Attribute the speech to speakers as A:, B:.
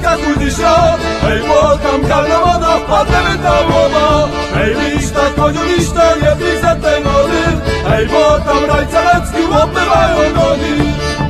A: skakuj ty świat. Hej, bo tam kalna woda, wpadniemy tam łowa. Hej, liszta, koniu liszta, nie pij za te wody. Hej, bo tam rajca lecki, łopywają nogi.